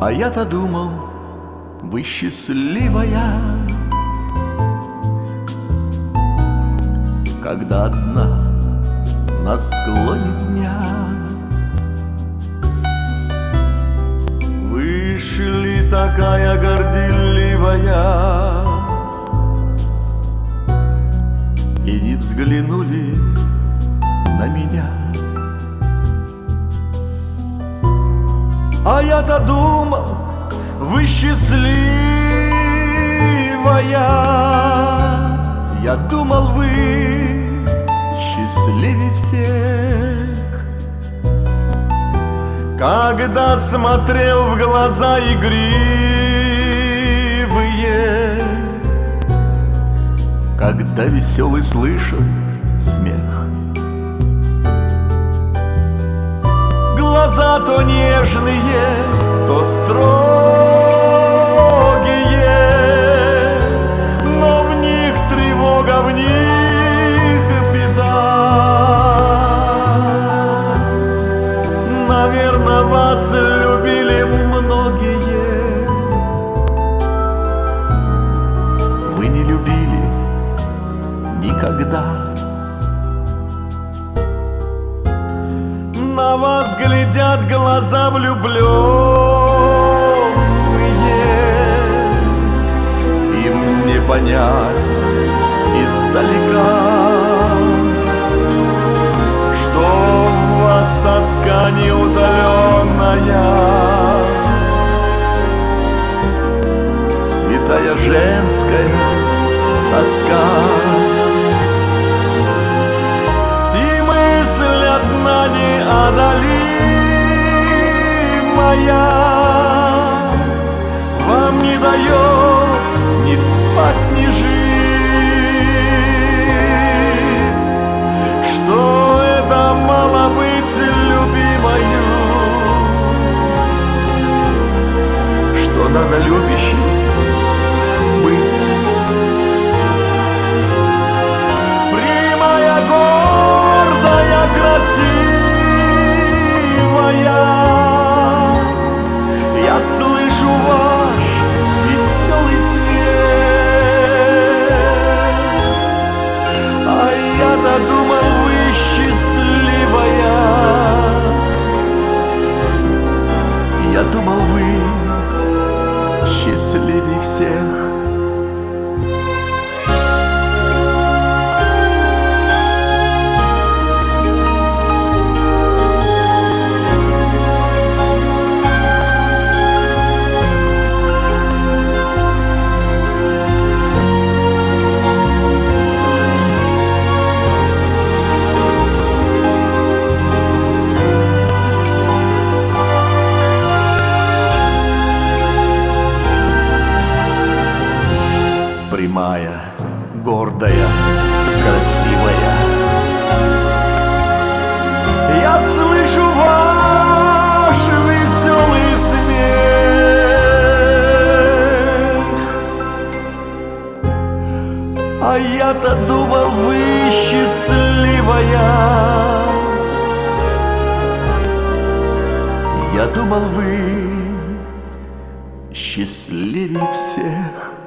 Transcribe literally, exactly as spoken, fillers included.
А я-то думал, вы счастливая, когда одна на склоне дня вышли такая горделивая и не взглянули на меня. А я-то думал, вы счастливая, я думал, вы счастливее всех. Когда смотрел в глаза игривые, когда веселый слышал смех, глаза то нежные, то строгие, но в них тревога, в них беда. Наверное, вас любили многие, вы не любили никогда. На вас глядят глаза влюбленные, им не понять издалека, что в вас тоска неутоленная, святая женская тоска. Неодолимая вам не дает ни спать, ни жить, что это мало быть любимою, что надо любящей быть. Прямая, гордая, красивая, я слышу ваш веселый смех. А я-то думал, вы счастливая, я думал, вы счастливее всех. Прямая, гордая, красивая, я слышу ваш веселый смех. А я-то думал, вы счастливая, я думал, вы счастливее всех.